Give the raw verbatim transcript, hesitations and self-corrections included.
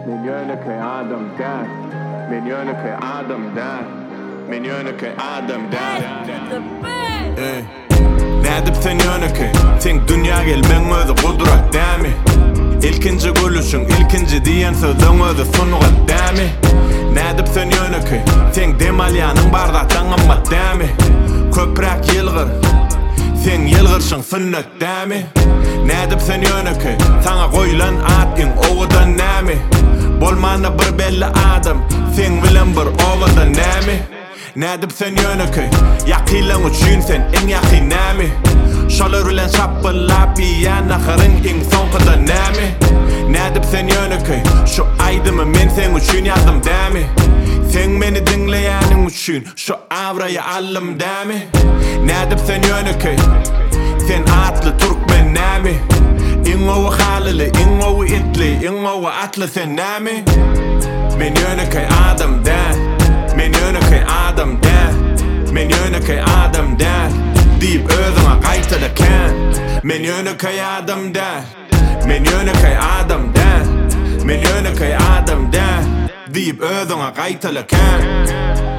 Min yöneke adam der. Min yöneke adam der. Min yöneke adam der. Ey, nädip sen yöneke? Sen dünya gelmeň özü gudrat dämi? İlkinci gülüşüň, ilkinci diýen sözüň özü sunugat dämi? Nädip sen yöneke? Sen demalýanyň bardakdan gammat dämi? Köpräk ýylgyr, sen ýylgyrşyň sünnet dämi? Nädip sen yöneke? Saňa goýulan at iň owadan nämi? Bolmanda bir belli adam, sen bilen bir owadan nämi? Nädip sen yöneke? Ýakylaň üçin sen iň ýaky nämi? Şolar bilen şapylap ýan ahyryň iň soňkyda nämi? Nädip sen yöneke? Şu aýdymy men sen üçin ýazdym dämi? Sen meni dinleýäniň üçin şu awraýy allym dämi? Nädip sen yöneke? Sen atly türkmen nämi? Iň owa halyly, iň owa itli, iň owa atly sen nämi? Men yöneke adam dä. Men yöneke adam dä. Men yöneke adam dä. Diýip özüňe gaýtalakan. Men yöneke adam dä. Men yöneke adam dä. Men yöneke adam dä. Diýip özüňe gaýtalakan.